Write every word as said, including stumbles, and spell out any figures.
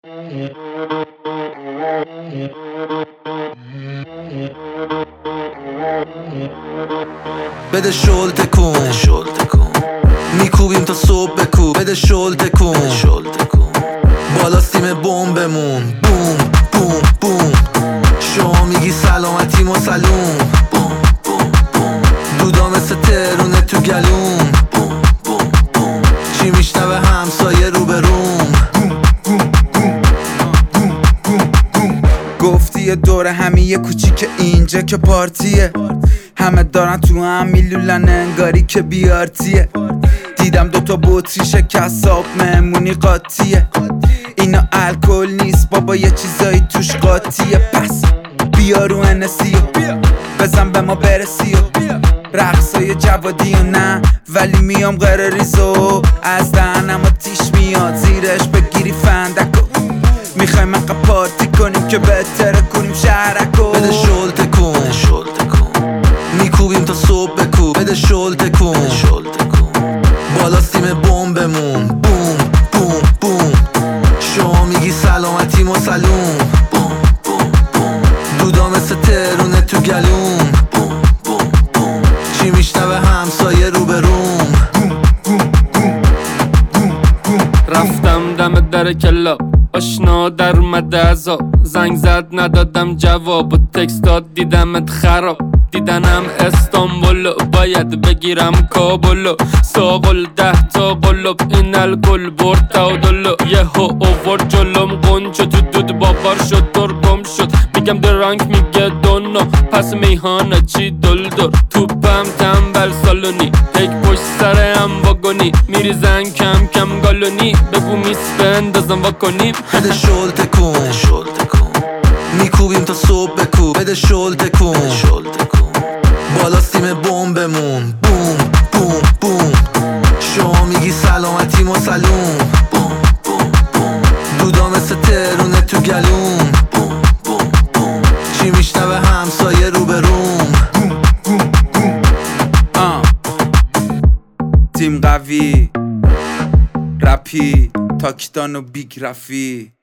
بده شل تکون میکوبیم تا صبح بکوب بده شل تکون بالا سیم بمبمون بوم بوم بوم شما میگی سلامتی مسلوم دودا مثل ترونه تو گلوم چی میشنوه همسایه رو به روم گفتی یه دوره همین یه کوچیک اینجا که پارتیه همه دارن تو هم میلولن انگاری که بیارتیه دیدم دوتا بطری شکست آب مهمونی قاطیه اینا الکل نیست بابا یه چیزایی توش قاطیه پس بیا رو انسی بزن به ما برسی رقصای جوادی و نه ولی میام غیر ریزو از دهنم آتیش میاد زیرش بگیری فندکو میخوایم مقا پارتی کنیم که بهتره کنیم شهرکو بده شل تکون میکوبیم تا صبح بکوب بده شل تکون بالا سیم بمبمون بوم بوم بوم شما میگی سلامتی مسلوم دودا مثل ترونه تو گلوم چی میشنوه همسایه رو به روم رفتم دم در کلاب آشنا در اومده ازا زنگ زد ندادم جواب و تکست داد دیدمت خراب دیدنم استانبولو باید بگیرم کابلو ساقل ده تا قلب این الکل برد تعادلو یه ها اوور جلوم قنچو تو دود باور شد ترگم شد میگم درانک میگه دونو پس میهانه چی دلدر توپم تنبل سالونی هیک پشت سرم واگونی میریزن کم کم گالونی بگو میس بندازم واکنیم بده شل تکون میکوبیم تا صبح بکوب بده شل تکون بالا سیم بمبمون بوم بوم بوم شما میگی سلامتی مسلوم دودا مثل ترونه تو گلوم چی میشنوه همسایه رو به روم تیم قوی رپی تاکیدان و بیگ رفی